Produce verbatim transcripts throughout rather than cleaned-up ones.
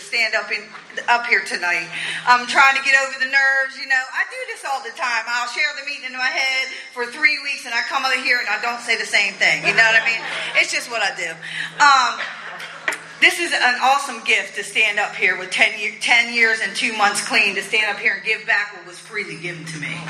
stand up in up here tonight. I'm trying to get over the nerves. You know, I do this all the time. I'll share the meeting in my head for three weeks, and I come over here and I don't say the same thing. You know what I mean? It's just what I do. Um, this is an awesome gift to stand up here with ten, year, ten years and two months clean, to stand up here and give back what was freely given to me.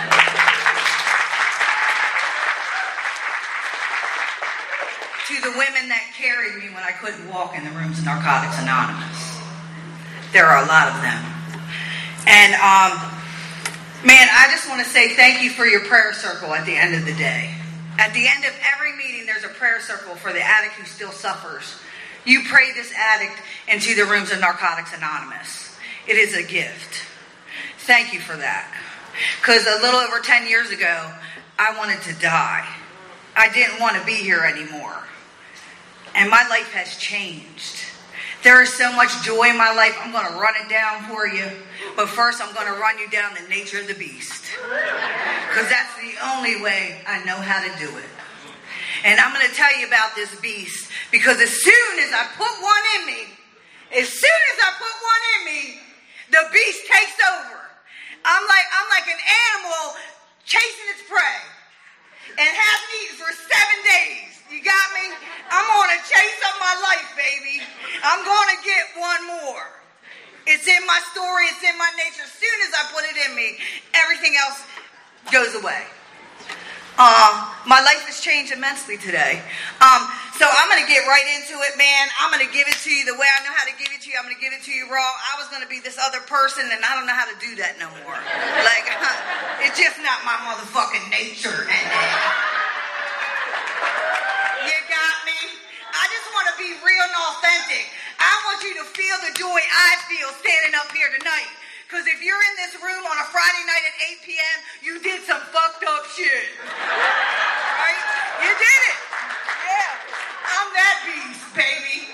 To the women that carried me when I couldn't walk in the rooms of Narcotics Anonymous. There are a lot of them. And, um, man, I just want to say thank you for your prayer circle at the end of the day. At the end of every meeting, there's a prayer circle for the addict who still suffers. You pray this addict into the rooms of Narcotics Anonymous. It is a gift. Thank you for that. Because a little over ten years ago, I wanted to die. I didn't want to be here anymore. And my life has changed. There is so much joy in my life. I'm going to run it down for you. But first, I'm going to run you down the nature of the beast. Because that's the only way I know how to do it. And I'm going to tell you about this beast. Because as soon as I put one in me, as soon as I put one in me, the beast takes over. I'm like, I'm like an animal chasing its prey. And hasn't eaten for seven days. You got me? I'm on a chase of my life, baby. I'm going to get one more. It's in my story. It's in my nature. As soon as I put it in me, everything else goes away. Uh, my life has changed immensely today. Um, so I'm going to get right into it, man. I'm going to give it to you the way I know how to give it to you. I'm going to give it to you raw. I was going to be this other person, and I don't know how to do that no more. Like, it's just not my motherfucking nature. You got me? I just want to be real and authentic. I want you to feel the joy I feel standing up here tonight. Because if you're in this room on a Friday night at eight p.m., you did some fucked up shit. Right? You did it. Yeah. I'm that beast, baby.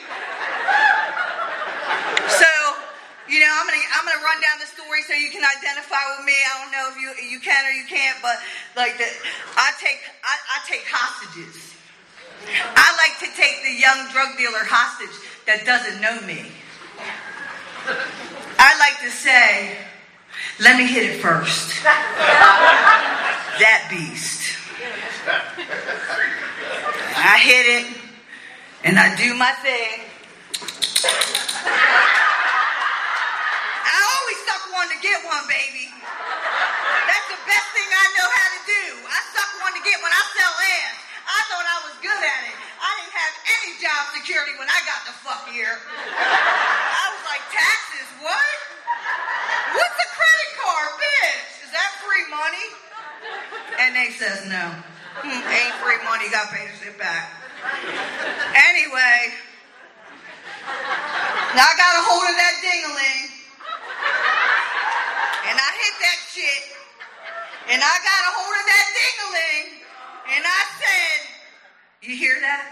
So, you know, I'm gonna I'm gonna run down the story so you can identify with me. I don't know if you you can or you can't, but like the, I take I, I take hostages. I like to take the young drug dealer hostage that doesn't know me. I like to say, let me hit it first. That beast. I hit it, and I do my thing. I always suck one to get one, baby. That's the best thing I know how to do. I suck one to get one. I sell ass. I thought I was good at it. I didn't have any job security when I got the fuck here. I was like, taxes, what? What's a credit card, bitch? Is that free money? And they says no. Hmm, ain't free money, you gotta pay the shit back. Anyway, now I got a hold of that ding-a-ling. And I hit that shit. And I got a hold of that ding-a-ling. And I said, you hear that?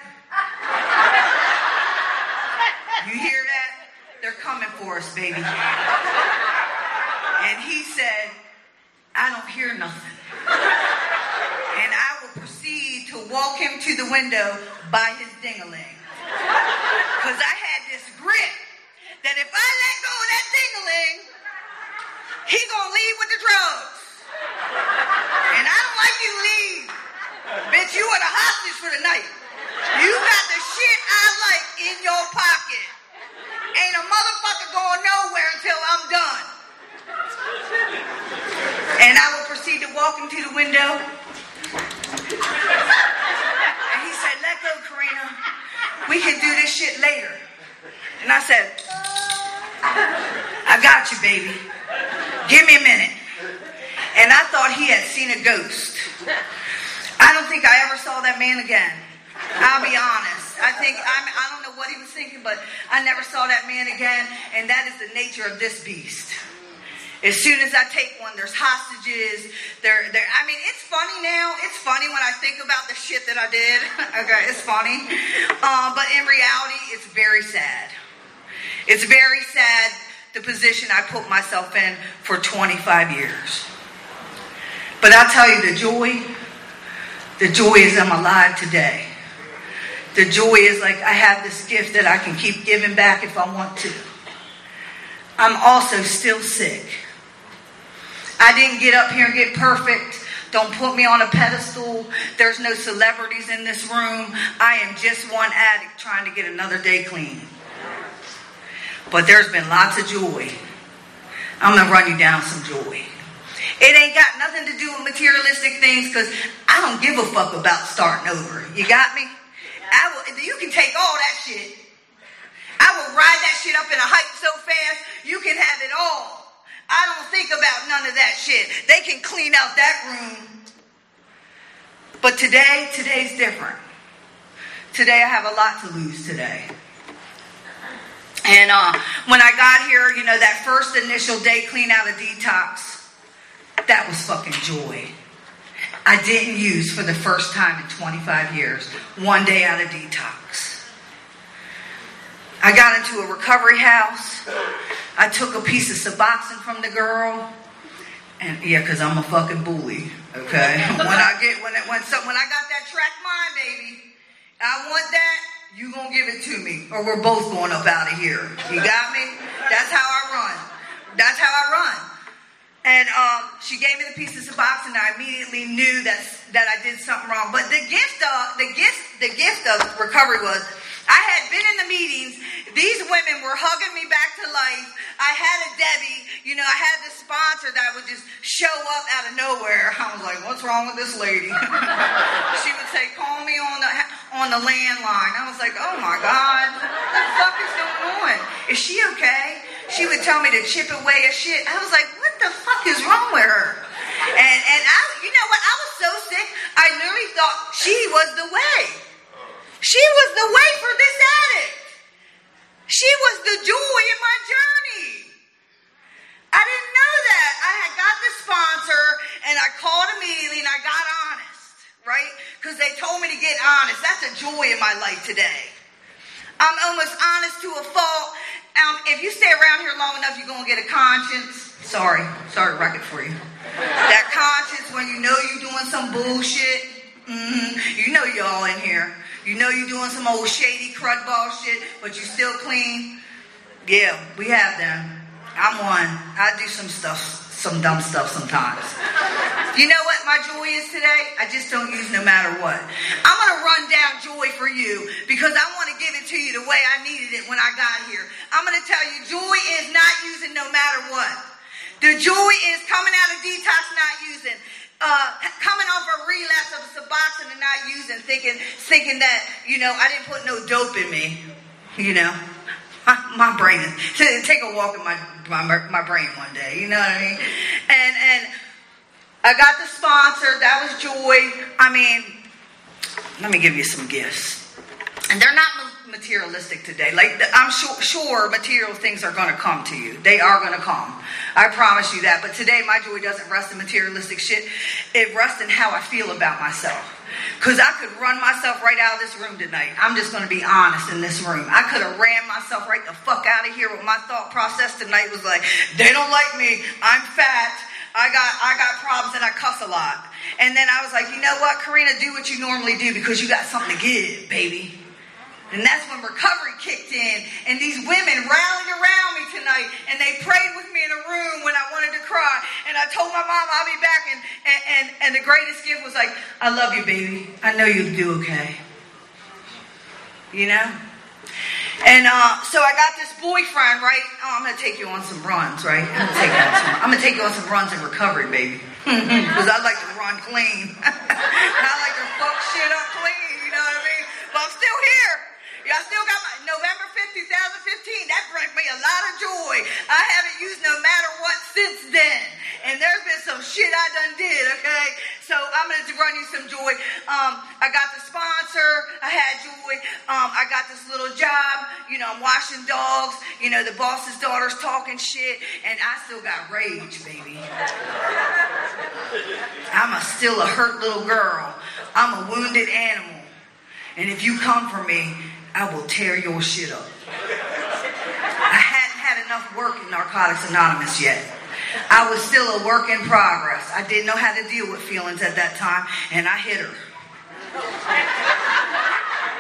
You hear that? They're coming for us, baby. And he said, I don't hear nothing. And I will proceed to walk him to the window by his ding-a-ling. Because I had this grip that if I let go of that ding-a-ling, he gonna leave with the drugs. And I don't like you to leave. Bitch, you are the hostage for the night. You got the shit I like in your pocket. Ain't a motherfucker going nowhere until I'm done. And I will proceed to walk him to the window. And he said, let go, Karina. We can do this shit later. And I said, I got you, baby. Give me a minute. And I thought he had seen a ghost. I don't think I ever saw that man again. I'll be honest. I think, I'm, I don't know what he was thinking, but I never saw that man again. And that is the nature of this beast. As soon as I take one, there's hostages. There, there. I mean, it's funny now. It's funny when I think about the shit that I did. Okay, it's funny. Um, but in reality, it's very sad. It's very sad, the position I put myself in for twenty-five years. But I'll tell you, the joy, the joy is I'm alive today. The joy is like I have this gift that I can keep giving back if I want to. I'm also still sick. I didn't get up here and get perfect. Don't put me on a pedestal. There's no celebrities in this room. I am just one addict trying to get another day clean. But there's been lots of joy. I'm going to run you down some joy. It ain't got nothing to do with materialistic things because I don't give a fuck about starting over. You got me? I will, you can take all that shit. I will ride that shit up in a hype so fast, you can have it all. I don't think about none of that shit. They can clean out that room. But today, today's different. Today I have a lot to lose today. And uh, when I got here, you know, that first initial day clean out of detox, that was fucking joy. I didn't use for the first time in twenty-five years. One day out of detox. I got into a recovery house. I took a piece of Suboxone from the girl. And yeah, because I'm a fucking bully. Okay? When I get, when it, when, so, when I got that track mind, baby, I want that, you gonna give it to me. Or we're both going up out of here. You got me? That's how I run. That's how I run. And um, she gave me the piece of Suboxone, and I immediately knew that that I did something wrong. But the gift of the gift the gift of recovery was I had been in the meetings. These women were hugging me back to life. I had a Debbie, you know, I had the sponsor that would just show up out of nowhere. I was like, what's wrong with this lady? She would say, call me on the on the landline. I was like, oh my God, what the fuck is going on? Is she okay? She would tell me to chip away at shit. I was like, what the fuck is wrong with her? And and I, you know what? I was so sick, I literally thought she was the way. She was the way for this addict. She was the joy in my journey. I didn't know that. I had got the sponsor, and I called immediately, and I got honest, right? Because they told me to get honest. That's a joy in my life today. I'm almost honest to a fault. Um, if you stay around here long enough, you're going to get a conscience. Sorry. Sorry to wreck it for you. That conscience when you know you're doing some bullshit. Mm-hmm. You know you're all in here. You know you're doing some old shady crud ball shit, but you still clean. Yeah, we have them. I'm one. I do some stuff, some dumb stuff sometimes. You know what my joy is today? I just don't use no matter what. I'm going to run down joy for you because I want to give it to you the way I needed it when I got here. I'm going to tell you joy is not using no matter what. The joy is coming out of detox, not using. Uh, coming off a relapse of Suboxone and not using, thinking, thinking that, you know, I didn't put no dope in me. You know, my, my brain is, take a walk in my, my my brain one day. You know what I mean? And and I got the sponsor. That was joy. I mean, let me give you some gifts, and they're not materialistic today. Like I'm sure, sure material things are going to come to you. They are going to come. I promise you that. But today my joy doesn't rest in materialistic shit. It rests in how I feel about myself. Because I could run myself right out of this room tonight. I'm just going to be honest in this room. I could have ran myself right the fuck out of here. What my thought process tonight was like, they don't like me. I'm fat. I got I got problems and I cuss a lot. And then I was like, you know what, Karina, do what you normally do because you got something to give, baby. And that's when recovery kicked in. And these women rallied around me tonight. And they prayed with me in a room when I wanted to cry. And I told my mom I'll be back. And, and, and, and the greatest gift was like, I love you, baby. I know you'll do okay. You know? And uh, so I got this boyfriend, right? Oh, I'm going to take you on some runs, right? I'm going to take you on some, I'm going to take you on some runs in recovery, baby. Because I like to run clean. I like to fuck shit up clean, you know what I mean? But I'm still here. Y'all still got my November fifth, twenty fifteen. That brings me a lot of joy. I haven't used no matter what since then. And there's been some shit I done did, okay? So I'm going to run you some joy. Um, I got the sponsor. I had joy. Um, I got this little job. You know, I'm washing dogs. You know, the boss's daughter's talking shit. And I still got rage, baby. I'm a, still a hurt little girl. I'm a wounded animal. And if you come for me, I will tear your shit up. I hadn't had enough work in Narcotics Anonymous yet. I was still a work in progress. I didn't know how to deal with feelings at that time, and I hit her.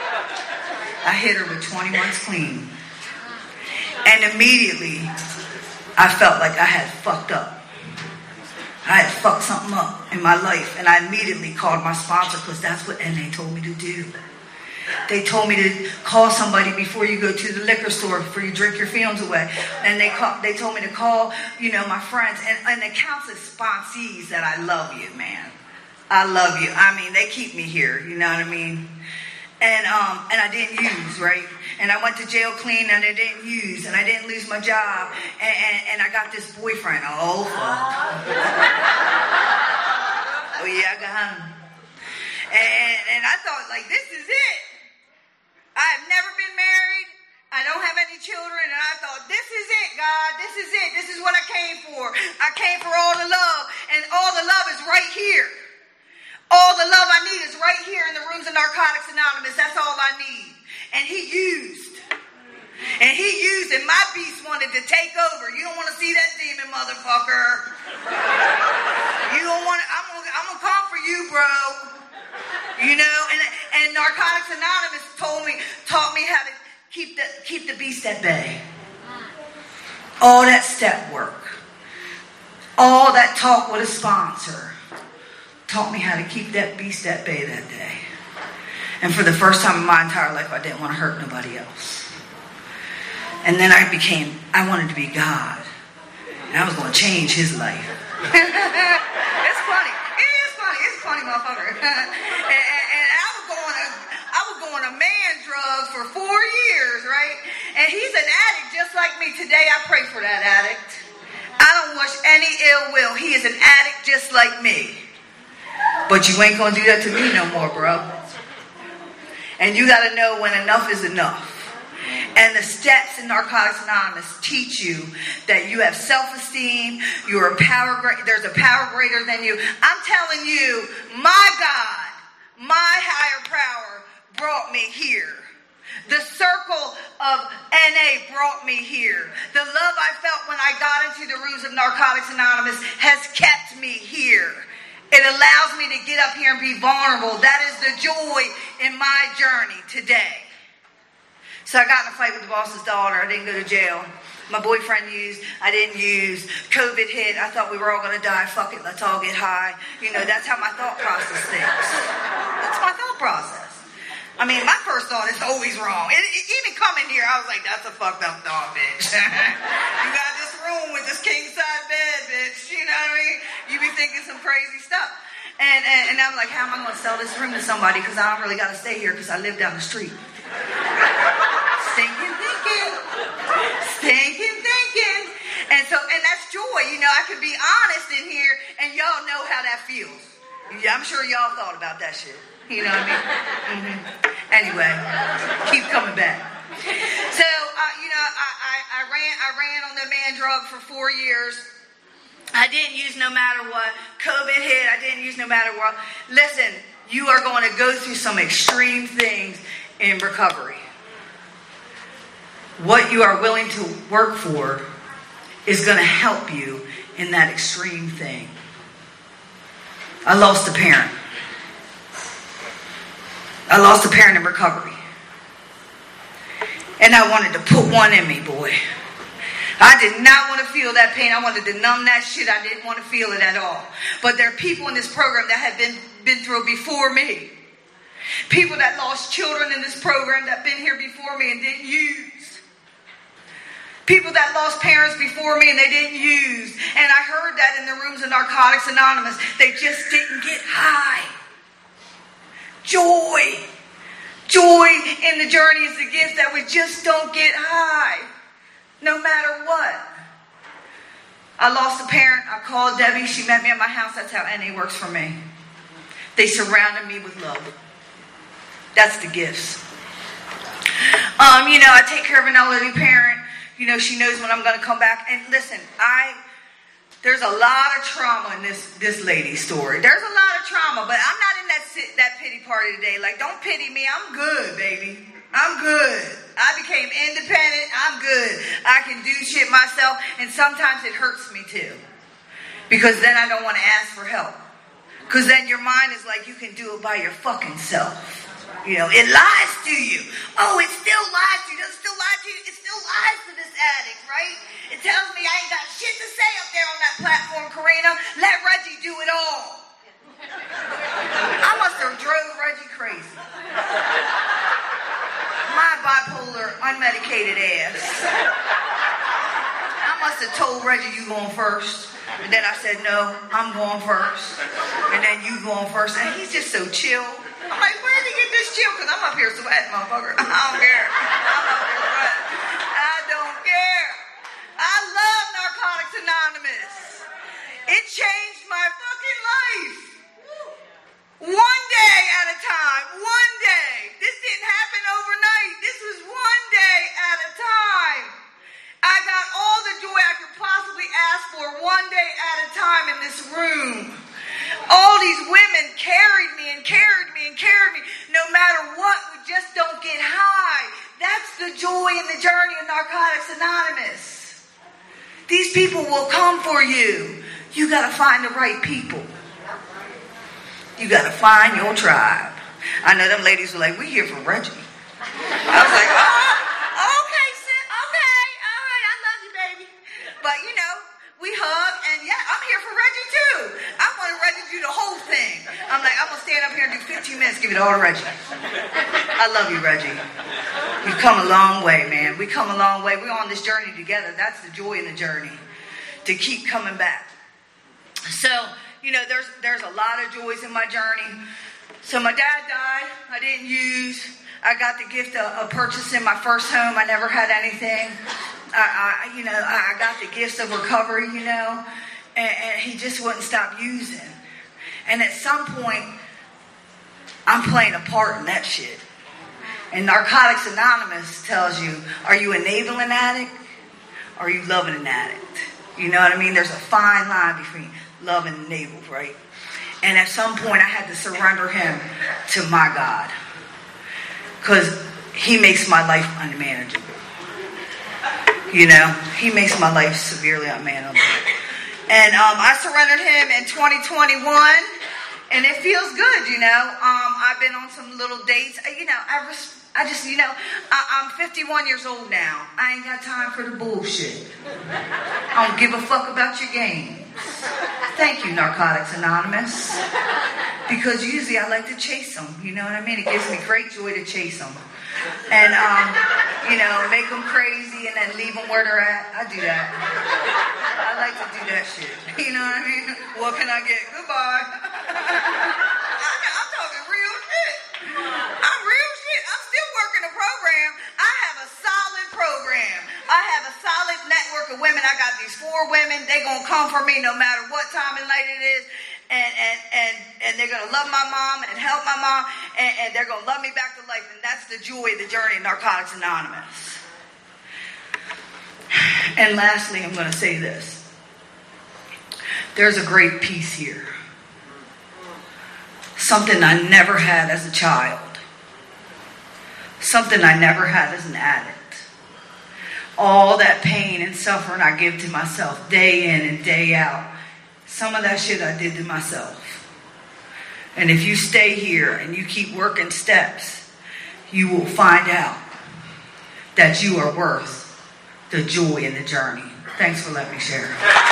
I hit her with twenty months clean. And immediately, I felt like I had fucked up. I had fucked something up in my life, and I immediately called my sponsor because that's what N A told me to do. They told me to call somebody before you go to the liquor store, before you drink your feelings away. And they call, they told me to call, you know, my friends. And, and it counts as sponsees that I love you, man. I love you. I mean, they keep me here, you know what I mean? And um, and I didn't use, right? And I went to jail clean and I didn't use. And I didn't lose my job. And, and, and I got this boyfriend. Oh, fuck. Oh, yeah, I got him. And, and I thought, like, this is it. I've never been married. I don't have any children. And I thought, this is it, God. This is it. This is what I came for. I came for all the love. And all the love is right here. All the love I need is right here in the rooms of Narcotics Anonymous. That's all I need. And he used. And he used, and my beast wanted to take over. You don't want to see that demon, motherfucker. You don't want to, I'm going I'm to come for you, bro. You know, and and Narcotics Anonymous told me, taught me how to keep the keep the beast at bay. All that step work, all that talk with a sponsor, taught me how to keep that beast at bay that day. And for the first time in my entire life, I didn't want to hurt nobody else. And then I became, I wanted to be God, and I was going to change his life. It's funny. It is funny. It's funny, motherfucker. and, and, and I was going to, I was going to man drugs for four years, right? And he's an addict just like me. Today, I pray for that addict. I don't wish any ill will. He is an addict just like me. But you ain't going to do that to me no more, bro. And you got to know when enough is enough. And the steps in Narcotics Anonymous teach you that you have self-esteem, you're a power, there's a power greater than you. I'm telling you, my God, my higher power brought me here. The circle of N A brought me here. The love I felt when I got into the rooms of Narcotics Anonymous has kept me here. It allows me to get up here and be vulnerable. That is the joy in my journey today. So I got in a fight with the boss's daughter. I didn't go to jail. My boyfriend used. I didn't use. COVID hit. I thought we were all going to die. Fuck it. Let's all get high. You know, that's how my thought process thinks. That's my thought process. I mean, my first thought is always wrong. It, it, even coming here, I was like, that's a fucked up thought, bitch. You got this room with this king-size bed, bitch. You know what I mean? You be thinking some crazy stuff. And, and, and I'm like, how am I going to sell this room to somebody? Because I don't really got to stay here because I live down the street. Stinking thinking. Stinking thinking. And so, and that's joy. You know, I can be honest in here and y'all know how that feels. Yeah, I'm sure y'all thought about that shit. You know what I mean? Mm-hmm. Anyway, keep coming back. So, uh, you know, I, I, I ran I ran on the man drug for four years. I didn't use no matter what. COVID hit. I didn't use no matter what. Listen, you are going to go through some extreme things in recovery. What you are willing to work for is going to help you in that extreme thing. I lost a parent. I lost a parent in recovery. And I wanted to put one in me, boy. I did not want to feel that pain. I wanted to numb that shit. I didn't want to feel it at all. But there are people in this program that have been, been through it before me. People that lost children in this program that have been here before me and didn't use. People that lost parents before me and they didn't use. And I heard that in the rooms of Narcotics Anonymous. They just didn't get high. Joy. Joy in the journey is the gift that we just don't get high. No matter what. I lost a parent. I called Debbie. She met me at my house. That's how N A works for me. They surrounded me with love. That's the gifts. Um, you know, I take care of an elderly parent. You know, she knows when I'm going to come back. And listen, I... There's a lot of trauma in this, this lady's story. There's a lot of trauma, but I'm not in that sit, that pity party today. Like, don't pity me. I'm good, baby. I'm good. I became independent. I'm good. I can do shit myself, and sometimes it hurts me too. Because then I don't want to ask for help. Because then your mind is like, you can do it by your fucking self. You know, it lies to you. Oh, it still lies to you. Does it still lie to you? It still lies to this addict, right? It tells me I ain't got shit to say up there on that platform, Karina. Let Reggie do it all. I must have drove Reggie crazy. My bipolar, unmedicated ass. I must have told Reggie you going first. And then I said, no, I'm going first. And then you going first. And he's just so chill. I'm like, where did he get this chill? Because I'm up here sweating, motherfucker. I don't care. I'm up here sweating. I don't care. I love Narcotics Anonymous. It changed my fucking life. One day at a time. One day. This didn't happen overnight. This was one day at a time. I got all the joy I could possibly ask for one day at a time in this room. All these women carried me and carried me and carried me. No matter what, we just don't get high. That's the joy in the journey of Narcotics Anonymous. These people will come for you. You got to find the right people. You got to find your tribe. I know them ladies were like, we here for Reggie. I was like, oh, okay, sis, okay, all right, I love you, baby. But, you know, we hug, and yeah, I'm here for Reggie too. I want Reggie to do the whole thing. I'm like, I'm going to stand up here and do fifteen minutes, give it all to Reggie. I love you, Reggie. You've come a long way, man. We come a long way. We're on this journey together. That's the joy in the journey, to keep coming back. So, you know, there's there's a lot of joys in my journey. So my dad died. I didn't use. I got the gift of, of purchasing my first home. I never had anything. I, I you know, I got the gifts of recovery, you know, and, and he just wouldn't stop using. And at some point, I'm playing a part in that shit. And Narcotics Anonymous tells you, are you enabling an addict? Or are you loving an addict? You know what I mean? There's a fine line between love and enable, right? And at some point, I had to surrender him to my God. Because he makes my life unmanageable. You know, he makes my life severely unmanageable. And um, I surrendered him in twenty twenty-one, and it feels good, you know. Um, I've been on some little dates. You know, I, res- I just, you know, I- I'm fifty-one years old now. I ain't got time for the bullshit. I don't give a fuck about your games. Thank you, Narcotics Anonymous. Because usually I like to chase them. You know what I mean? It gives me great joy to chase them. And, um, you know, make them crazy and then leave them where they're at. I do that. I like to do that shit. You know what I mean? What can I get? Goodbye. I, I'm talking real shit. I'm real shit. I'm still working a program. I have a solid program. I have a solid network of women. I got these four women. They gonna come for me no matter what time of night it is. And, and, and, and they're going to love my mom and help my mom, and, and they're going to love me back to life. And that's the joy of the journey of Narcotics Anonymous. And lastly, I'm going to say this. There's a great peace here. Something I never had as a child. Something I never had as an addict. All that pain and suffering I give to myself day in and day out. Some of that shit I did to myself. And if you stay here and you keep working steps, you will find out that you are worth the joy in the journey. Thanks for letting me share.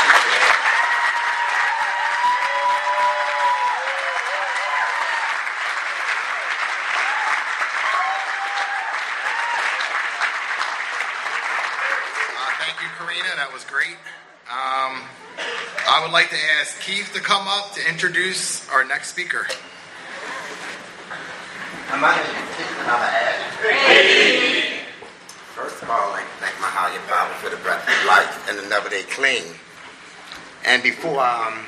That was great. Um, I would like to ask Keith to come up to introduce our next speaker. My name is Keith, and I'm an addict. First of all, I'd like to thank my higher power for the breath of life and another day clean. And before um,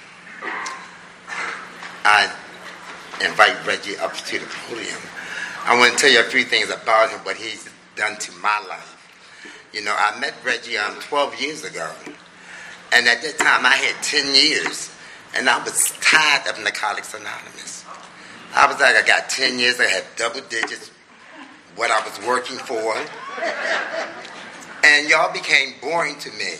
I invite Reggie up to the podium, I want to tell you a few things about him, what he's done to my life. You know, I met Reggie um, twelve years ago, and at that time I had ten years, and I was tired of Narcotics Anonymous. I was like, I got ten years, I had double digits, what I was working for, and y'all became boring to me.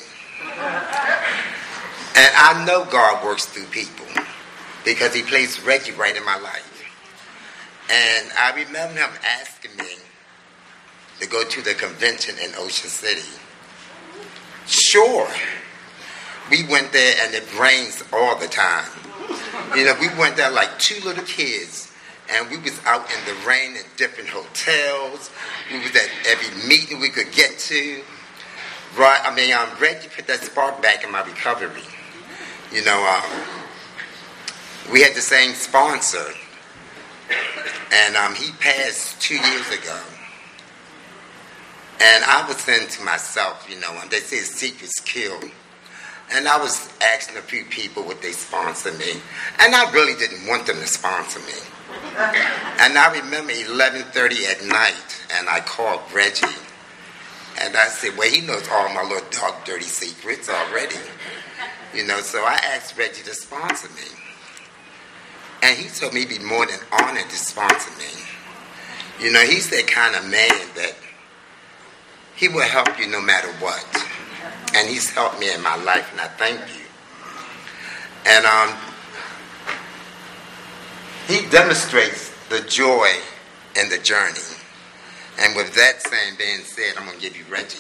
And I know God works through people, because he placed Reggie right in my life. And I remember him asking me to go to the convention in Ocean City. Sure. We went there and it rains all the time. You know, we went there like two little kids, and we was out in the rain in different hotels. We was at every meeting we could get to. Right? I mean, I'm ready to put that spark back in my recovery. You know, um, we had the same sponsor, and um, he passed two years ago. And I was saying to myself, you know, they say secrets kill. And I was asking a few people would they sponsor me. And I really didn't want them to sponsor me. And I remember eleven thirty at night, and I called Reggie. And I said, well, he knows all my little dark, dirty secrets already. You know, so I asked Reggie to sponsor me. And he told me he'd be more than honored to sponsor me. You know, he's that kind of man that he will help you no matter what. And he's helped me in my life, and I thank you. And um, he demonstrates the joy in the journey. And with that saying being said, I'm going to give you Reggie.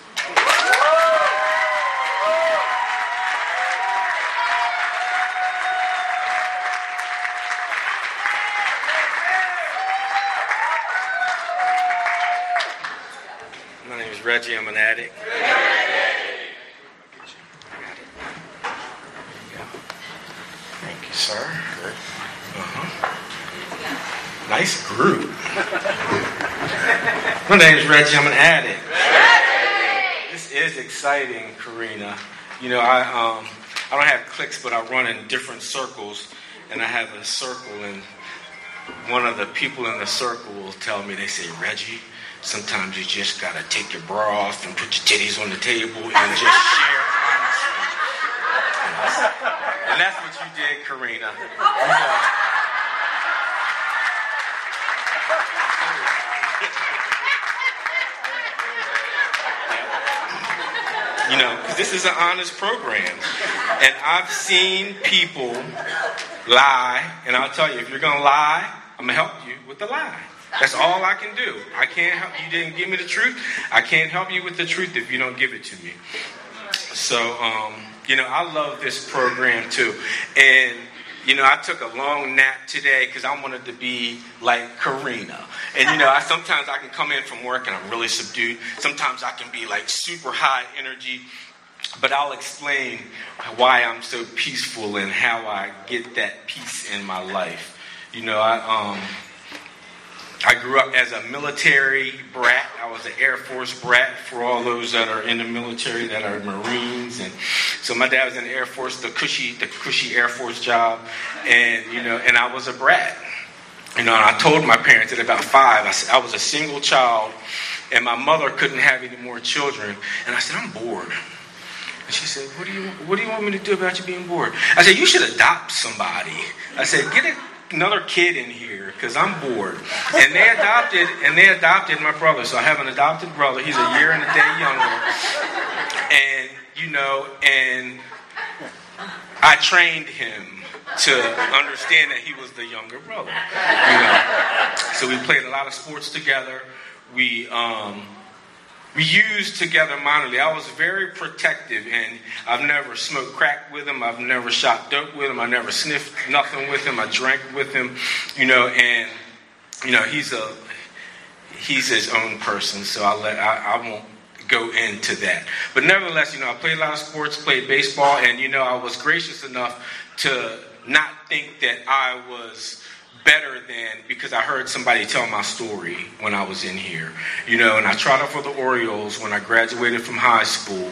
My name is Reggie. I'm an addict. Thank you, sir. Uh-huh. Nice group. My name is Reggie. I'm an addict. This is exciting, Karina. You know, I um I don't have cliques, but I run in different circles, and I have a circle, and one of the people in the circle will tell me, they say, Reggie, sometimes you just gotta take your bra off and put your titties on the table and just share honestly. And that's what you did, Karina. You know, You know, because this is an honest program. And I've seen people lie, and I'll tell you, if you're going to lie, I'm going to help you with the lie. That's all I can do. I can't help you. Didn't give me the truth. I can't help you with the truth if you don't give it to me. So, um, you know, I love this program too. And, you know, I took a long nap today because I wanted to be like Karina. And, you know, I sometimes I can come in from work and I'm really subdued. Sometimes I can be like super high energy. But I'll explain why I'm so peaceful and how I get that peace in my life. You know, I um I grew up as a military brat. I was an Air Force brat for all those that are in the military, that are Marines. And so my dad was in the Air Force, the cushy, the cushy Air Force job. And, you know, and I was a brat. You know, and I told my parents at about five, I said I was a single child and my mother couldn't have any more children. And I said, I'm bored. And she said, what do you, what do you want me to do about you being bored? I said, you should adopt somebody. I said, get a another kid in here because I'm bored. And they adopted and they adopted my brother. So I have an adopted brother. He's a year and a day younger. And, you know, and I trained him to understand that he was the younger brother. You know. So we played a lot of sports together. We um We used together minorly. I was very protective, and I've never smoked crack with him. I've never shot dope with him. I never sniffed nothing with him. I drank with him, you know. And you know, he's a he's his own person, so I let I, I won't go into that. But nevertheless, you know, I played a lot of sports, played baseball, and you know, I was gracious enough to not think that I was better than because I heard somebody tell my story when I was in here, you know, and I tried out for the Orioles when I graduated from high school,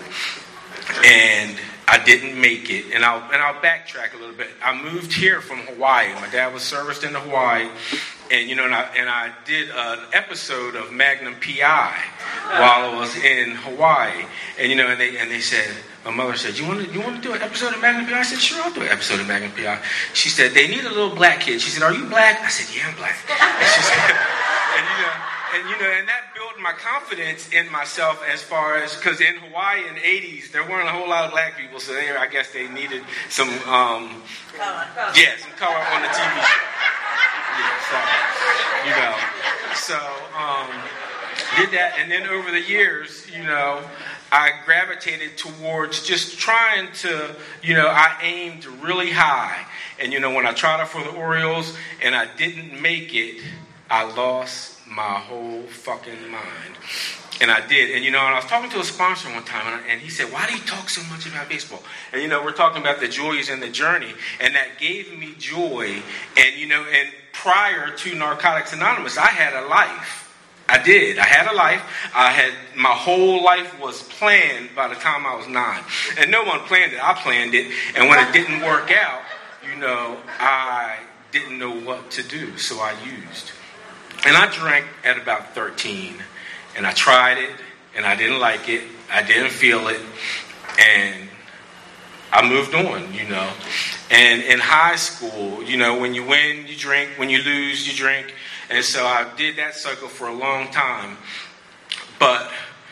and I didn't make it. And I'll and I'll backtrack a little bit. I moved here from Hawaii. My dad was serviced in Hawaii, and you know, and I and I did an episode of Magnum P I while I was in Hawaii, and you know, and they and they said. My mother said, you want to you want to do an episode of Magnum P I? I said, sure, I'll do an episode of Magnum P I. She said, they need a little black kid. She said, are you black? I said, yeah, I'm black. And she said, and you know, and you know, and that built my confidence in myself as far as, because in Hawaii in the eighties, there weren't a whole lot of black people, so they, I guess they needed some, um, Color, color. yeah, some color on the T V show. Yeah, sorry. You know, so um, did that, and then over the years, you know, I gravitated towards just trying to, you know, I aimed really high. And, you know, when I tried out for the Orioles and I didn't make it, I lost my whole fucking mind. And I did. And, you know, and I was talking to a sponsor one time, and, I, and he said, why do you talk so much about baseball? And, you know, we're talking about the joys and the journey. And that gave me joy. And, you know, and prior to Narcotics Anonymous, I had a life. I did. I had a life. I had, my whole life was planned by the time I was nine. And no one planned it. I planned it. And when it didn't work out, you know, I didn't know what to do. So I used. And I drank at about thirteen. And I tried it. And I didn't like it. I didn't feel it. And I moved on, you know. And in high school, you know, when you win, you drink. When you lose, you drink. And so I did that cycle for a long time. But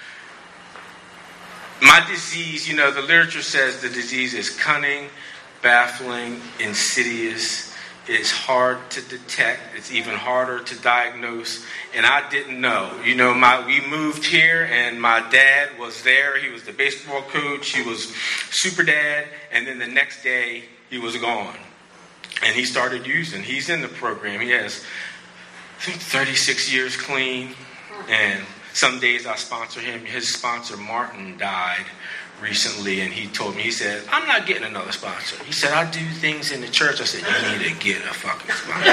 my disease, you know, the literature says the disease is cunning, baffling, insidious. It's hard to detect. It's even harder to diagnose. And I didn't know. You know, my we moved here and my dad was there. He was the baseball coach. He was super dad. And then the next day, he was gone. And he started using. He's in the program. He has, I think, thirty-six years clean. And some days I sponsor him. His sponsor, Martin, died recently. And he told me, he said, I'm not getting another sponsor. He said, I do things in the church. I said, you need to get a fucking sponsor.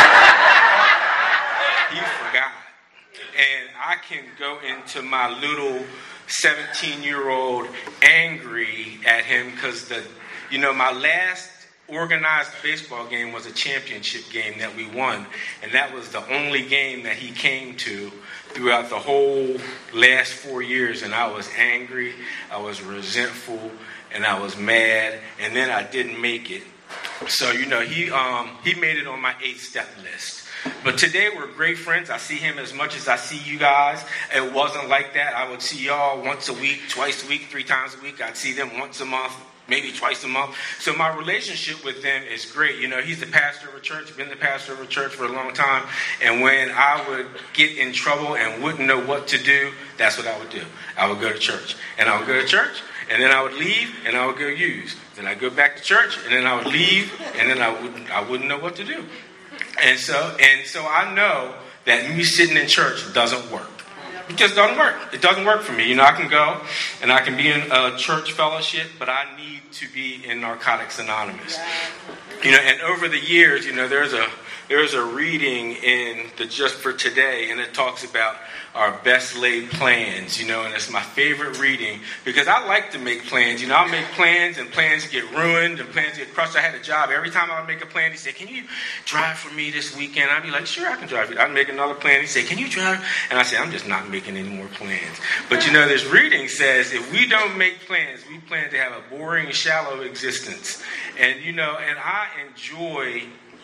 He forgot. And I can go into my little seventeen-year-old angry at him because, the, you know, my last organized baseball game was a championship game that we won, and that was the only game that he came to throughout the whole last four years, and I was angry, I was resentful, and I was mad, and then I didn't make it. So, you know, he um, he made it on my eight-step list. But today we're great friends. I see him as much as I see you guys. It wasn't like that. I would see y'all once a week, twice a week, three times a week. I'd see them once a month, maybe twice a month. So my relationship with them is great. You know, he's the pastor of a church, been the pastor of a church for a long time. And when I would get in trouble and wouldn't know what to do, that's what I would do. I would go to church. And I would go to church, and then I would leave, and I would go use. Then I'd go back to church, and then I would leave, and then I wouldn't, I wouldn't know what to do. And so, and so I know that me sitting in church doesn't work. It just doesn't work. It doesn't work for me. You know, I can go and I can be in a church fellowship, but I need to be in Narcotics Anonymous. You know, and over the years, you know, there's a there's a reading in the Just for Today, and it talks about our best laid plans, you know, and it's my favorite reading because I like to make plans. You know, I'll make plans and plans get ruined and plans get crushed. I had a job. Every time I would make a plan, he'd say, can you drive for me this weekend? I'd be like, sure, I can drive you. I'd make another plan. He'd say, can you drive? And I say, I'm just not making any more plans. But, you know, this reading says if we don't make plans, we plan to have a boring, shallow existence. And, you know, and I enjoy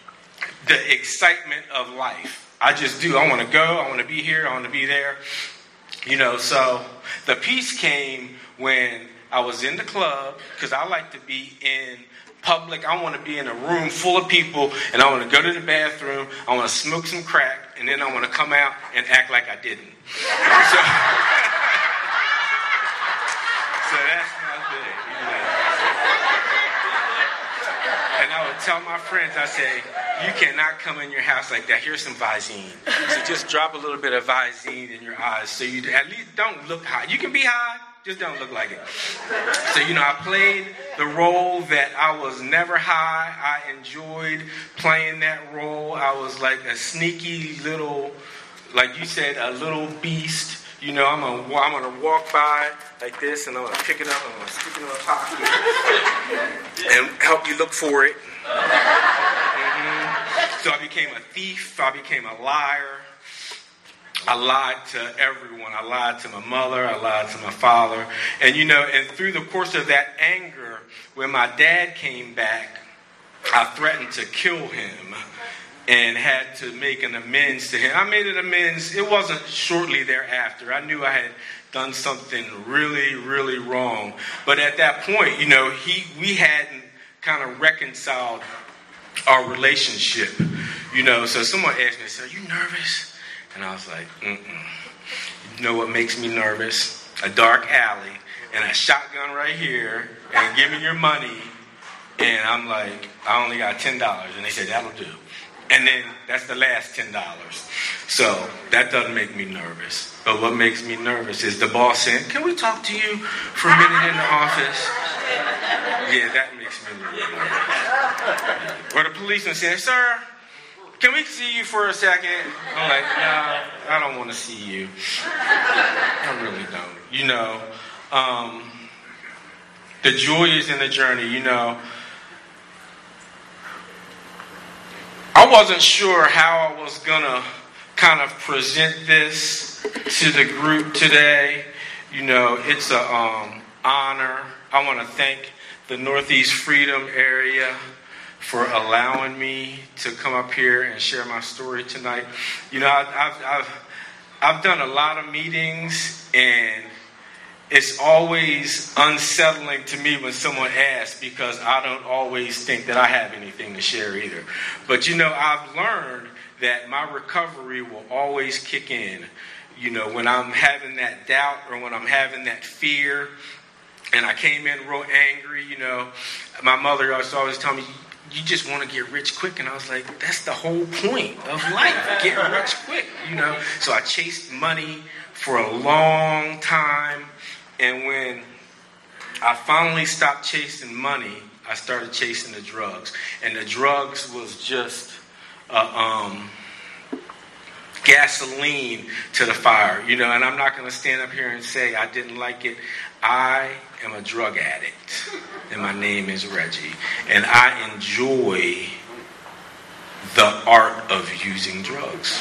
the excitement of life. I just do. I want to go. I want to be here. I want to be there. You know, so the peace came when I was in the club because I like to be in public. I want to be in a room full of people, and I want to go to the bathroom. I want to smoke some crack, and then I want to come out and act like I didn't. So, so that's my thing. You know. And I would tell my friends, I say, you cannot come in your house like that. Here's some Visine. So just drop a little bit of Visine in your eyes so you at least don't look high. You can be high, just don't look like it. So, you know, I played the role that I was never high. I enjoyed playing that role. I was like a sneaky little, like you said, a little beast. You know, I'm gonna, I'm gonna walk by like this, and I'm gonna pick it up, and I'm gonna stick it in my pocket, and help you look for it. Mm-hmm. So I became a thief. I became a liar. I lied to everyone. I lied to my mother. I lied to my father. And, you know, and through the course of that anger, when my dad came back, I threatened to kill him and had to make an amends to him. I made an amends. It wasn't shortly thereafter. I knew I had done something really, really wrong. But at that point, you know, he we hadn't kind of reconciled our relationship. You know, so someone asked me, so are you nervous? And I was like, mm-mm. You know what makes me nervous? A dark alley and a shotgun right here, and give me your money. And I'm like, I only got ten dollars. And they said, that'll do. And then that's the last ten dollars. So that doesn't make me nervous. But what makes me nervous is the boss saying, can we talk to you for a minute in the office? Yeah, that makes me nervous. Or the policeman saying, sir, can we see you for a second? I'm like, no, I don't want to see you. I really don't. You know, um, the joy is in the journey, you know. I wasn't sure how I was going to kind of present this to the group today. You know, it's an um, honor. I want to thank the Northeast Freedom area for allowing me to come up here and share my story tonight. You know, I've, I've, I've, I've done a lot of meetings, and it's always unsettling to me when someone asks, because I don't always think that I have anything to share either. But, you know, I've learned that my recovery will always kick in. You know, when I'm having that doubt or when I'm having that fear, and I came in real angry, you know, my mother used to always tell me, you just want to get rich quick. And I was like, that's the whole point of life, get rich quick, you know. So I chased money for a long time. And when I finally stopped chasing money, I started chasing the drugs. And the drugs was just uh, um, gasoline to the fire, you know. And I'm not going to stand up here and say I didn't like it. I am a drug addict, and my name is Reggie. And I enjoy the art of using drugs.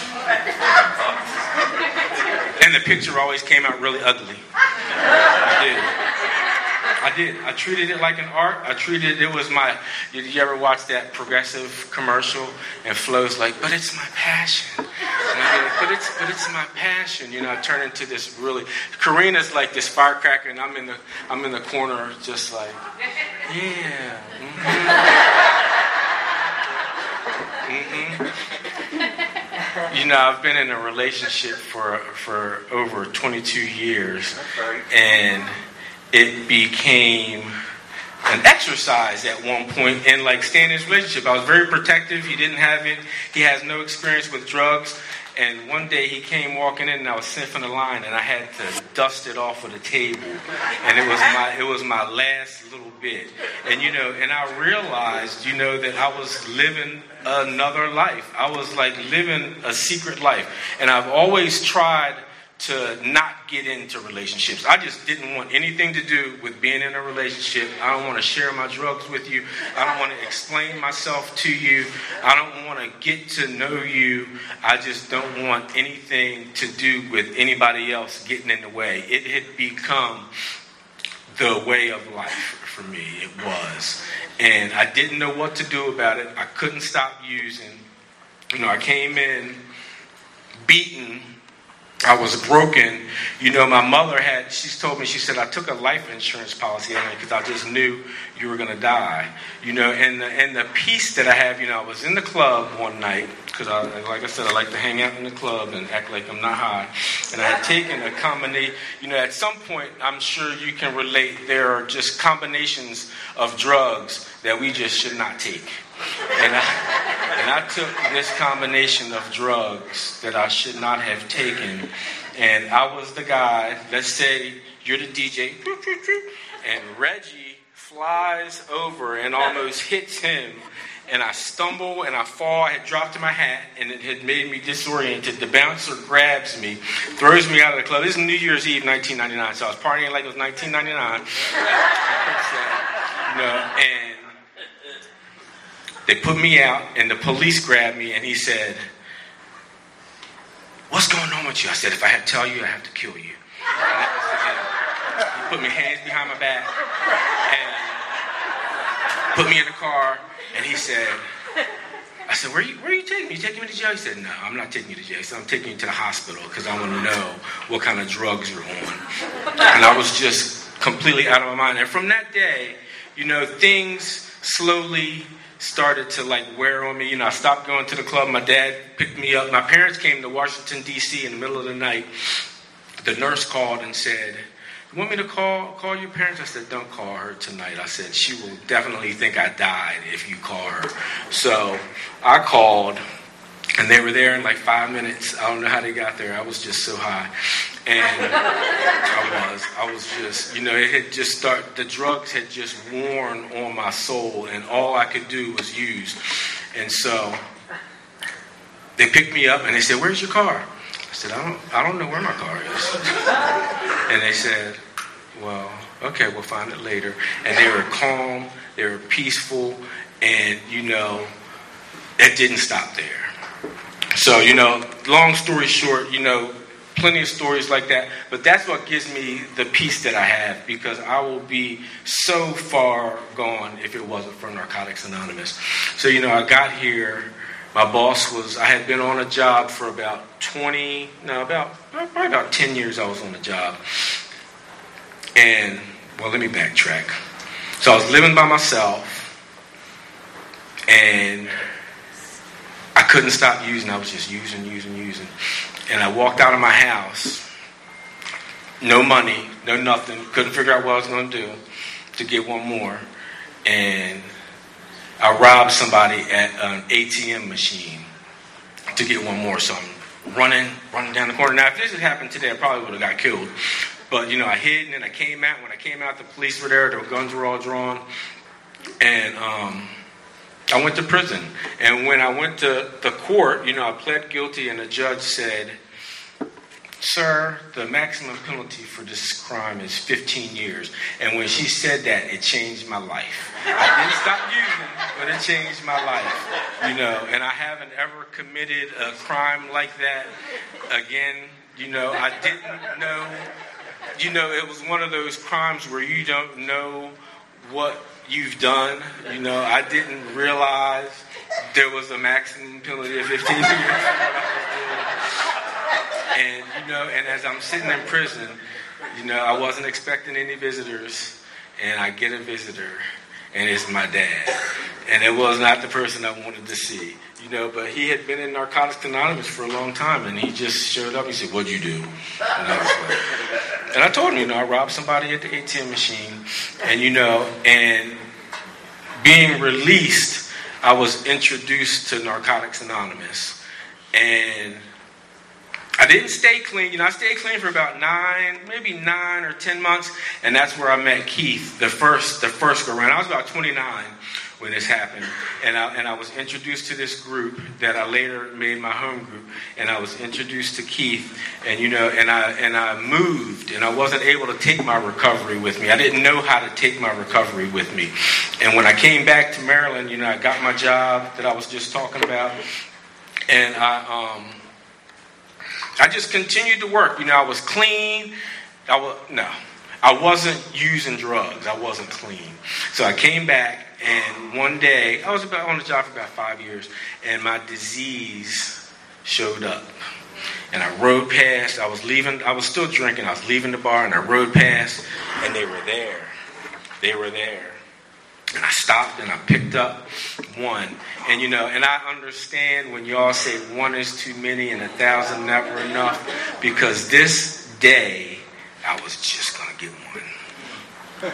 And the picture always came out really ugly. I did. I did. I treated it like an art. I treated it, it was my, did you ever watch that Progressive commercial? And Flo's like, but it's my passion. And I go, but it's, but it's my passion. You know, I turn into this really, Karina's like this firecracker, and I'm in the, I'm in the corner just like, yeah. Mm-hmm. Mm-hmm. You know, I've been in a relationship for for over twenty-two years, and it became an exercise at one point in like staying in his relationship. I was very protective. He didn't have it. He has no experience with drugs. And one day he came walking in, and I was sniffing the line, and I had to dust it off of the table. And it was my it was my last little bit. And you know, and I realized, you know, that I was living another life. I was like living a secret life. And I've always tried to not get into relationships. I just didn't want anything to do with being in a relationship. I don't want to share my drugs with you. I don't want to explain myself to you. I don't want to get to know you. I just don't want anything to do with anybody else getting in the way. It had become the way of life for me. It was. And I didn't know what to do about it. I couldn't stop using. You know, I came in beaten. I was broken. You know, my mother had, she's told me, she said, I took a life insurance policy on it because I just knew you were going to die. You know, and the, and the peace that I have, you know, I was in the club one night because, I, like I said, I like to hang out in the club and act like I'm not high. And I had taken a combination, you know, at some point, I'm sure you can relate, there are just combinations of drugs that we just should not take. And I, and I took this combination of drugs that I should not have taken. And I was the guy, let's say you're the D J, and Reggie flies over and almost hits him. And I stumble and I fall. I had dropped my hat, and it had made me disoriented. The bouncer grabs me, throws me out of the club. This is New Year's Eve, nineteen ninety-nine. So I was partying like it was nineteen ninety-nine. You know, and they put me out, and the police grabbed me, and he said, what's going on with you? I said, if I had to tell you, I have to kill you. And that was the end. He put my hands behind my back and put me in the car, and he said, I said, where are you, where are you taking me? You taking me to jail? He said, no, I'm not taking you to jail. He said, I'm taking you to the hospital because I want to know what kind of drugs you're on. And I was just completely out of my mind. And from that day, you know, things slowly started to like wear on me. You know, I stopped going to the club. My dad picked me up. My parents came to Washington, D C in the middle of the night. The nurse called and said, "You want me to call call your parents?" I said, "Don't call her tonight." I said, "She will definitely think I died if you call her." So I called, and they were there in like five minutes. I don't know how they got there. I was just so high. And I was, I was just, you know, it had just started, the drugs had just worn on my soul, and all I could do was use. And so they picked me up and they said, "Where's your car?" I said, I don't, I don't know where my car is. And they said, "Well, okay, we'll find it later." And they were calm, they were peaceful, and, you know, it didn't stop there. So, you know, long story short, you know, plenty of stories like that, but that's what gives me the peace that I have, because I will be so far gone if it wasn't for Narcotics Anonymous. So, you know, I got here, my boss was, I had been on a job for about twenty, no, about, probably about ten years I was on the job. And, well, let me backtrack. So I was living by myself, and I couldn't stop using. I was just using, using, using. And I walked out of my house, no money, no nothing, couldn't figure out what I was going to do to get one more. And I robbed somebody at an A T M machine to get one more. So I'm running, running down the corner. Now, if this had happened today, I probably would have got killed. But, you know, I hid, and then I came out. When I came out, the police were there. The guns were all drawn. And um, I went to prison. And when I went to the court, you know, I pled guilty, and the judge said, "Sir, the maximum penalty for this crime is fifteen years. And when she said that, it changed my life. I didn't stop using, but it changed my life. You know, and I haven't ever committed a crime like that again. You know, I didn't know. You know, it was one of those crimes where you don't know what you've done. You know, I didn't realize there was a maximum penalty of fifteen years for what I was doing. And, you know, and as I'm sitting in prison, you know, I wasn't expecting any visitors, and I get a visitor, and it's my dad. And it was not the person I wanted to see, you know, but he had been in Narcotics Anonymous for a long time, and he just showed up. He said, "What'd you do?" And I was like, and I told him, you know, I robbed somebody at the A T M machine, and, you know, and being released, I was introduced to Narcotics Anonymous, and I didn't stay clean. You know, I stayed clean for about nine, maybe nine or ten months, and that's where I met Keith, the first, the first go around. I was about twenty-nine when this happened, and I, and I was introduced to this group that I later made my home group, and I was introduced to Keith, and, you know, and I and I moved, and I wasn't able to take my recovery with me. I didn't know how to take my recovery with me, and when I came back to Maryland, you know, I got my job that I was just talking about, and I um. I just continued to work. You know, I was clean. I was, no, I wasn't using drugs. I wasn't clean. So I came back, and one day, I was about on the job for about five years, and my disease showed up. And I rode past. I was leaving. I was still drinking. I was leaving the bar, and I rode past, and they were there. They were there. And I stopped and I picked up one. And, you know, and I understand when y'all say one is too many and a thousand never enough, because this day I was just going to get one.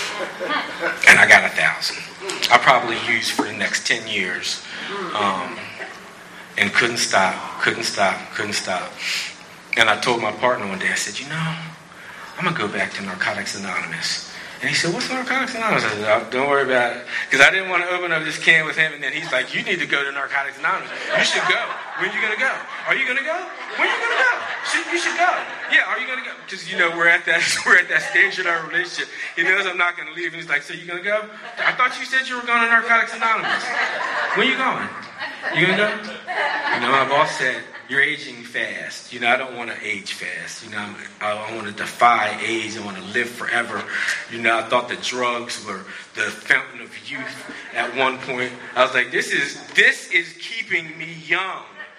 And I got a thousand. I probably used for the next ten years. Um, and couldn't stop, couldn't stop, couldn't stop. And I told my partner one day, I said, you know, I'm going to go back to Narcotics Anonymous. And he said, "What's Narcotics Anonymous?" I said, "Oh, don't worry about it." Because I didn't want to open up this can with him. And then he's like, "You need to go to Narcotics Anonymous. You should go. When are you going to go? Are you going to go? When are you going to go? Should, you should go. Yeah, are you going to go?" Because, you know, we're at that we're at that stage in our relationship. He knows I'm not going to leave. And he's like, "So you going to go? I thought you said you were going to Narcotics Anonymous. When are you going? You going to go?" You know, my boss said, "You're aging fast. You know, I don't want to age fast. You know, I, I want to defy age. I want to live forever. You know, I thought the drugs were the fountain of youth at one point. I was like, this is this is keeping me young.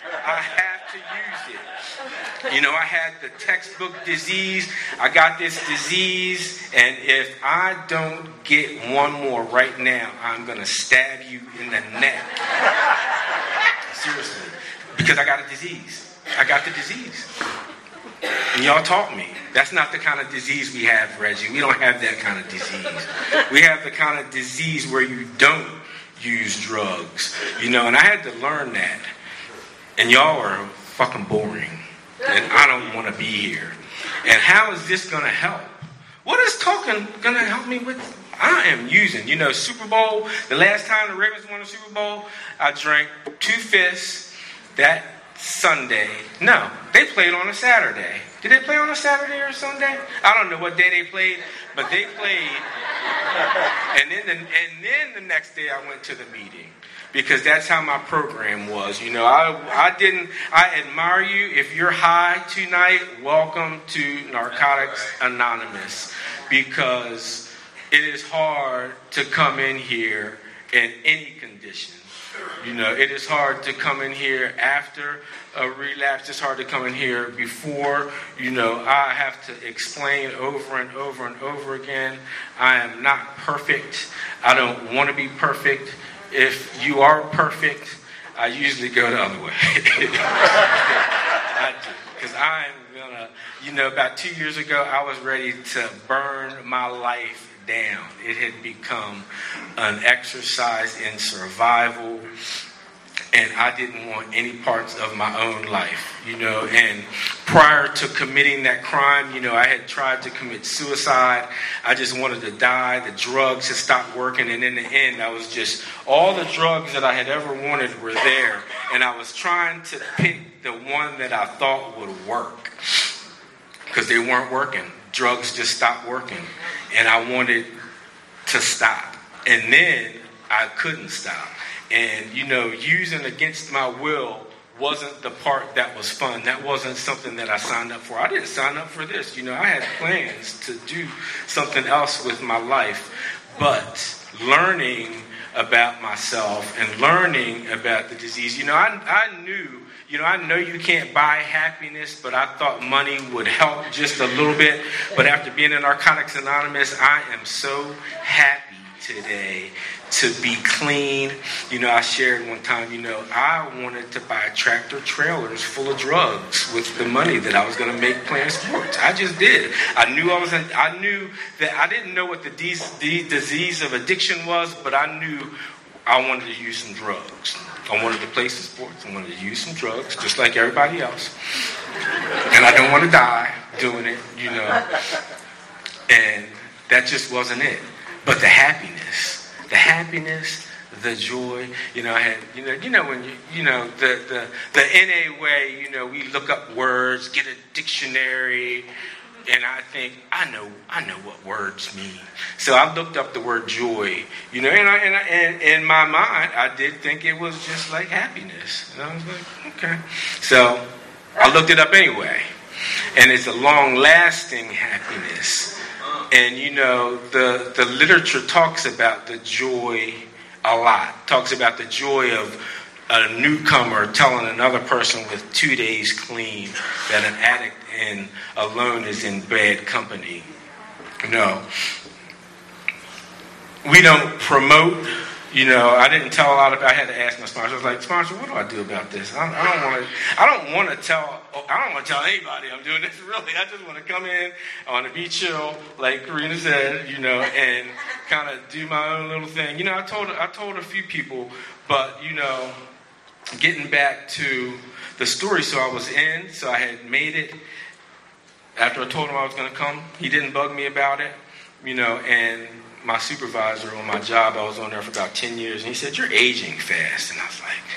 I have to use it. You know, I had the textbook disease. I got this disease, and if I don't get one more right now, I'm going to stab you in the neck. Seriously. Because I got a disease. I got the disease. And y'all taught me. That's not the kind of disease we have, Reggie. We don't have that kind of disease. We have the kind of disease where you don't use drugs. You know, and I had to learn that. And y'all are fucking boring. And I don't want to be here. And how is this going to help? What is talking going to help me with? I am using, you know, Super Bowl. The last time the Ravens won the Super Bowl, I drank two fists that Sunday. No, they played on a Saturday. Did they play on a Saturday or Sunday? I don't know what day they played, but they played. And then the, and then the next day I went to the meeting because that's how my program was. You know, I I didn't. I admire you. If you're high tonight, welcome to Narcotics Anonymous, because it is hard to come in here in any condition. You know, it is hard to come in here after a relapse. It's hard to come in here before. You know, I have to explain over and over and over again. I am not perfect. I don't want to be perfect. If you are perfect, I usually go the other way. I do. Because I'm going to, you know, about two years ago, I was ready to burn my life down. It had become an exercise in survival, and I didn't want any parts of my own life, you know. And prior to committing that crime, you know, I had tried to commit suicide. I just wanted to die. The drugs had stopped working, and in the end, I was just, all the drugs that I had ever wanted were there, and I was trying to pick the one that I thought would work, because they weren't working. Drugs just stopped working. And I wanted to stop. And then I couldn't stop. And, you know, using against my will wasn't the part that was fun. That wasn't something that I signed up for. I didn't sign up for this. You know, I had plans to do something else with my life. But learning about myself and learning about the disease, you know, I, I knew, you know, I know you can't buy happiness, but I thought money would help just a little bit. But after being in Narcotics Anonymous, I am so happy today to be clean. You know, I shared one time, you know, I wanted to buy tractor trailers full of drugs with the money that I was going to make playing sports. I just did. I knew I was, in, I knew that I didn't know what the, de- the disease of addiction was, but I knew I wanted to use some drugs. I wanted to play some sports. I wanted to use some drugs, just like everybody else. And I don't want to die doing it, you know. And that just wasn't it. But the happiness, the happiness, the joy, you know, I had, you know, you know, when you, you know, the, the, the N A way, you know, we look up words, get a dictionary, and I think, I know, I know what words mean. So I looked up the word joy, you know, and, I, and, I, and in my mind, I did think it was just like happiness. And I was like, okay. So I looked it up anyway. And it's a long-lasting happiness. And, you know, the, the literature talks about the joy a lot. Talks about the joy of a newcomer telling another person with two days clean that an addict and alone is in bad company. No. We don't promote, you know, I didn't tell a lot of, I had to ask my sponsor. I was like, sponsor, what do I do about this? I, I don't want to, I don't want to tell, I don't want to tell anybody I'm doing this, really. I just want to come in, I want to be chill, like Karina said, you know, and kind of do my own little thing. You know, I told, I told a few people, but, you know, getting back to the story, so I was in, so I had made it. After I told him I was going to come, he didn't bug me about it, you know, and my supervisor on my job, I was on there for about ten years, and he said, you're aging fast. And I was like,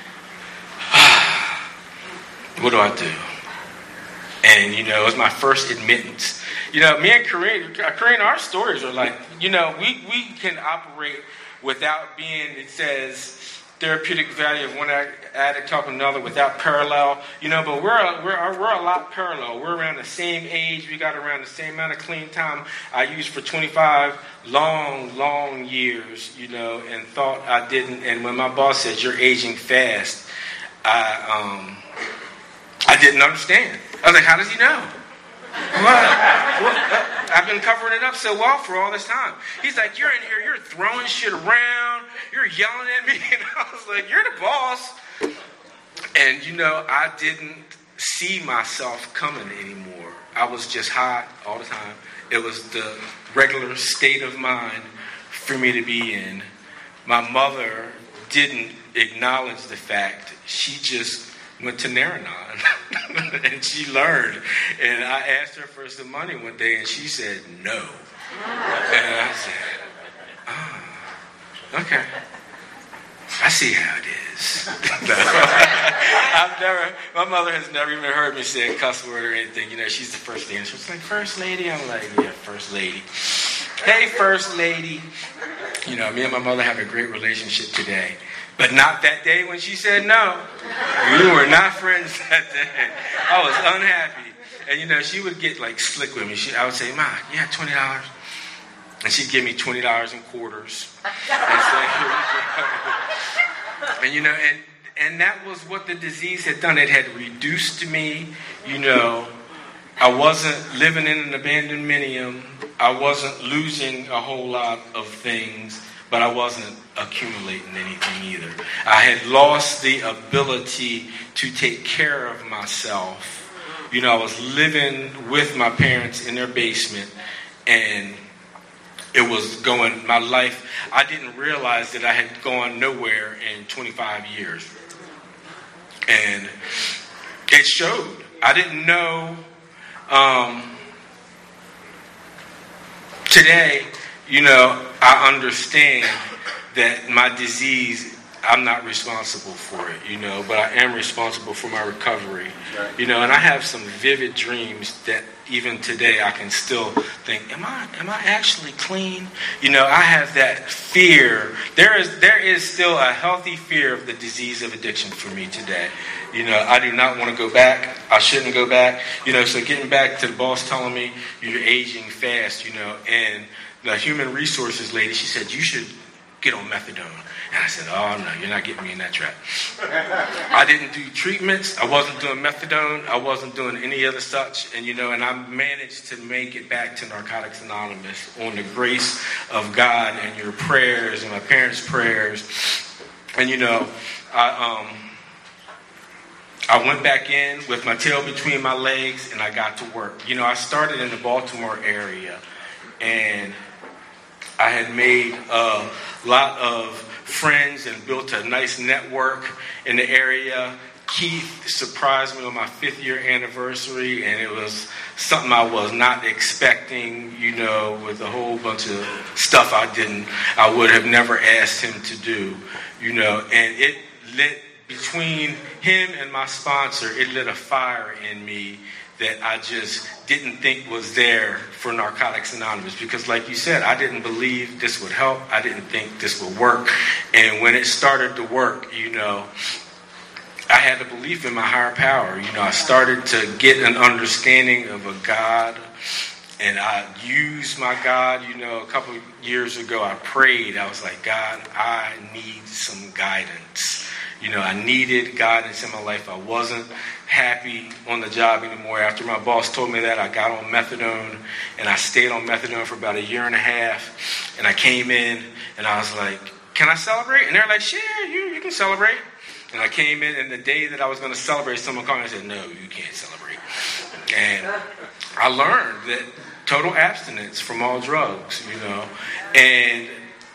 ah, what do I do? And, you know, it was my first admittance. You know, me and Corinne, Corinne, our stories are like, you know, we, we can operate without being, it says, therapeutic value of one addict helping another without parallel, you know, but we're a, we're a, we're a lot parallel. We're around the same age. We got around the same amount of clean time I used for twenty-five long, long years, you know, and thought I didn't. And when my boss said, you're aging fast, I um, I didn't understand. I was like, how does he know? What? What? I've been covering it up so well for all this time. He's like, you're in here, you're throwing shit around, you're yelling at me. And I was like, you're the boss. And, you know, I didn't see myself coming anymore. I was just high all the time. It was the regular state of mind for me to be in. My mother didn't acknowledge the fact. She just went to Naranon and she learned. And I asked her for some money one day and she said no. And I said, oh, okay. I see how it is. I've never, my mother has never even heard me say a cuss word or anything. You know, she's the first lady. She was like, first lady? I'm like, yeah, first lady. Hey, first lady. You know, me and my mother have a great relationship today. But not that day when she said no. We were not friends that day. I was unhappy. And, you know, she would get, like, slick with me. She, I would say, Ma, you have twenty dollars? And she'd give me twenty dollars in quarters. And, say, and you know, and, and that was what the disease had done. It had reduced me, you know. I wasn't living in an abandoned minium. I wasn't losing a whole lot of things, but I wasn't accumulating anything either. I had lost the ability to take care of myself. You know, I was living with my parents in their basement, and it was going, my life, I didn't realize that I had gone nowhere in twenty-five years. And it showed. I didn't know. Um, today, you know, I understand that my disease, I'm not responsible for it, you know, but I am responsible for my recovery, you know, and I have some vivid dreams that even today I can still think, am I am I actually clean? You know, I have that fear. There is there is still a healthy fear of the disease of addiction for me today. You know, I do not want to go back. I shouldn't go back. You know, so getting back to the boss telling me you're aging fast, you know, and the human resources lady, she said, you should get on methadone. And I said, oh, no, you're not getting me in that trap. I didn't do treatments. I wasn't doing methadone. I wasn't doing any other such. And, you know, and I managed to make it back to Narcotics Anonymous on the grace of God and your prayers and my parents' prayers. And, you know, I, um, I went back in with my tail between my legs and I got to work. You know, I started in the Baltimore area and I had made a lot of friends and built a nice network in the area. Keith surprised me on my fifth year anniversary, and it was something I was not expecting, you know, with a whole bunch of stuff I didn't, I would have never asked him to do, you know, and it lit, between him and my sponsor, it lit a fire in me that I just didn't think was there for Narcotics Anonymous. Because like you said, I didn't believe this would help. I didn't think this would work. And when it started to work, you know, I had a belief in my higher power. You know, I started to get an understanding of a God. And I used my God, you know, a couple of years ago, I prayed. I was like, God, I need some guidance. You know, I needed guidance in my life. I wasn't happy on the job anymore. After my boss told me that, I got on methadone, and I stayed on methadone for about a year and a half. And I came in, and I was like, can I celebrate? And they're like, sure, you, you can celebrate. And I came in, and the day that I was going to celebrate, someone called me and said, no, you can't celebrate. And I learned that total abstinence from all drugs, you know. And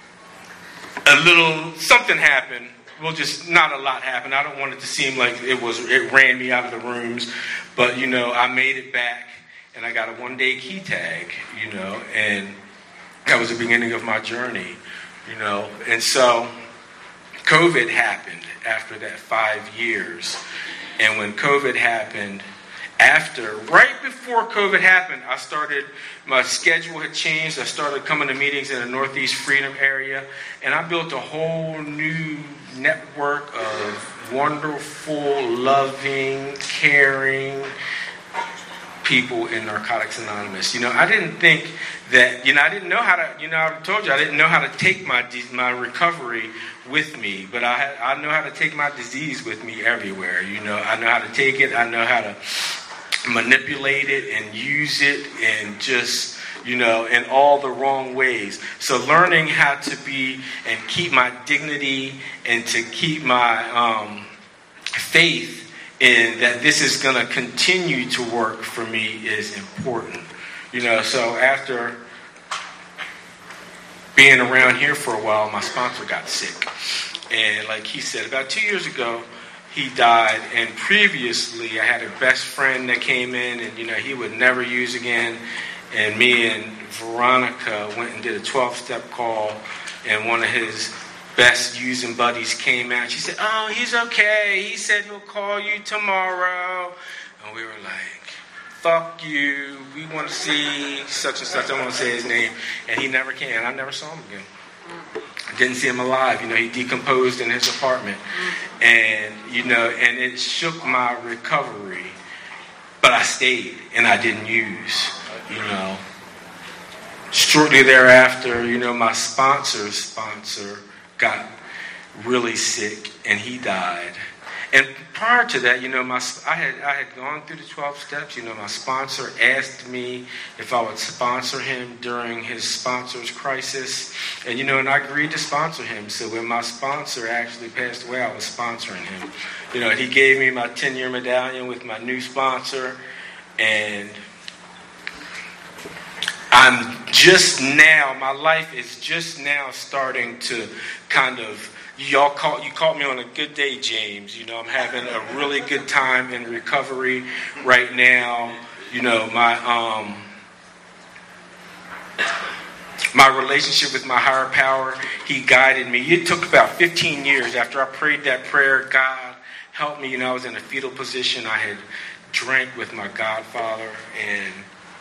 a little something happened. Well, just not a lot happened. I don't want it to seem like it was it ran me out of the rooms, but you know, I made it back, and I got a one-day key tag, you know, and that was the beginning of my journey, you know. And so, COVID happened after that five years, and when COVID happened, after, right before COVID happened, I started, my schedule had changed. I started coming to meetings in the Northeast Freedom area, and I built a whole new network of wonderful, loving, caring people in Narcotics Anonymous. You know, I didn't think that, you know, I didn't know how to, you know, I told you, I didn't know how to take my my recovery with me, but I had, I know how to take my disease with me everywhere. You know, I know how to take it, I know how to manipulate it and use it and just, you know, in all the wrong ways. So learning how to be and keep my dignity and to keep my um, faith in that this is going to continue to work for me is important. You know, so after being around here for a while, my sponsor got sick. And like he said, about two years ago, he died. And previously, I had a best friend that came in and, you know, he would never use again. And me and Veronica went and did a twelve-step call, and one of his best using buddies came out. She said, "Oh, he's okay. He said he'll call you tomorrow." And we were like, "Fuck you. We want to see such and such." I don't want to say his name. And he never came. I never saw him again. I didn't see him alive. You know, he decomposed in his apartment. And, you know, and it shook my recovery. But I stayed, and I didn't use. You know, shortly thereafter, you know, my sponsor's sponsor got really sick and he died. And prior to that, you know, my I had I had gone through the twelve steps. You know, my sponsor asked me if I would sponsor him during his sponsor's crisis, and you know, and I agreed to sponsor him. So when my sponsor actually passed away, I was sponsoring him. You know, he gave me my ten-year medallion with my new sponsor, and I'm just now, my life is just now starting to kind of, y'all caught, you caught me on a good day, James. You know, I'm having a really good time in recovery right now. You know, my, um, my relationship with my higher power, he guided me. It took about fifteen years after I prayed that prayer. God helped me. You know, I was in a fetal position. I had drank with my godfather and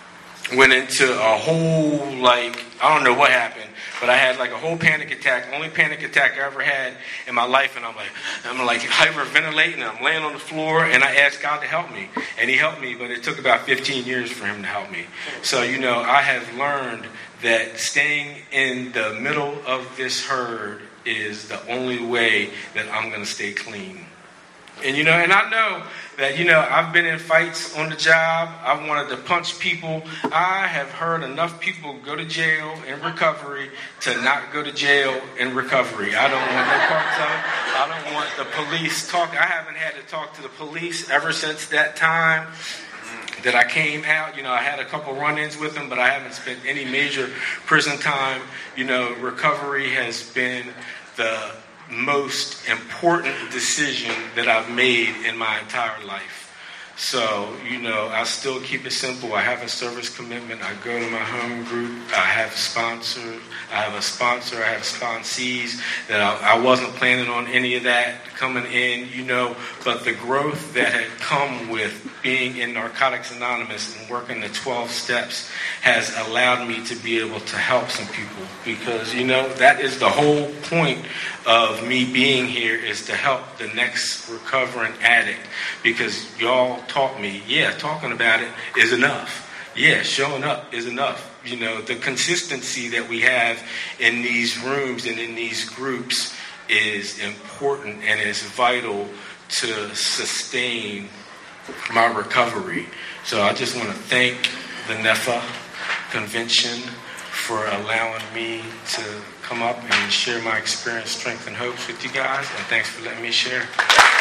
went into a whole, like, I don't know what happened, but I had like a whole panic attack, only panic attack I ever had in my life, and I'm like, I'm like hyperventilating, and I'm laying on the floor, and I asked God to help me, and he helped me, but it took about fifteen years for him to help me. So, you know, I have learned that staying in the middle of this herd is the only way that I'm going to stay clean. And, you know, and I know that, you know, I've been in fights on the job. I wanted to punch people. I have heard enough people go to jail in recovery to not go to jail in recovery. I don't want no parts of it. I don't want the police talk. I haven't had to talk to the police ever since that time that I came out. You know, I had a couple run-ins with them, but I haven't spent any major prison time. You know, recovery has been the most important decision that I've made in my entire life. So, you know, I still keep it simple. I have a service commitment. I go to my home group. I have sponsors. I have a sponsor. I have sponsees. That I, I wasn't planning on any of that coming in, you know, but the growth that had come with being in Narcotics Anonymous and working the twelve steps has allowed me to be able to help some people, because, you know, that is the whole point of me being here, is to help the next recovering addict, because y'all taught me, yeah, talking about it is enough. Yeah, showing up is enough. You know, the consistency that we have in these rooms and in these groups is important and is vital to sustain my recovery. So I just want to thank the N E F A Convention for allowing me to come up and share my experience, strength, and hopes with you guys. And thanks for letting me share.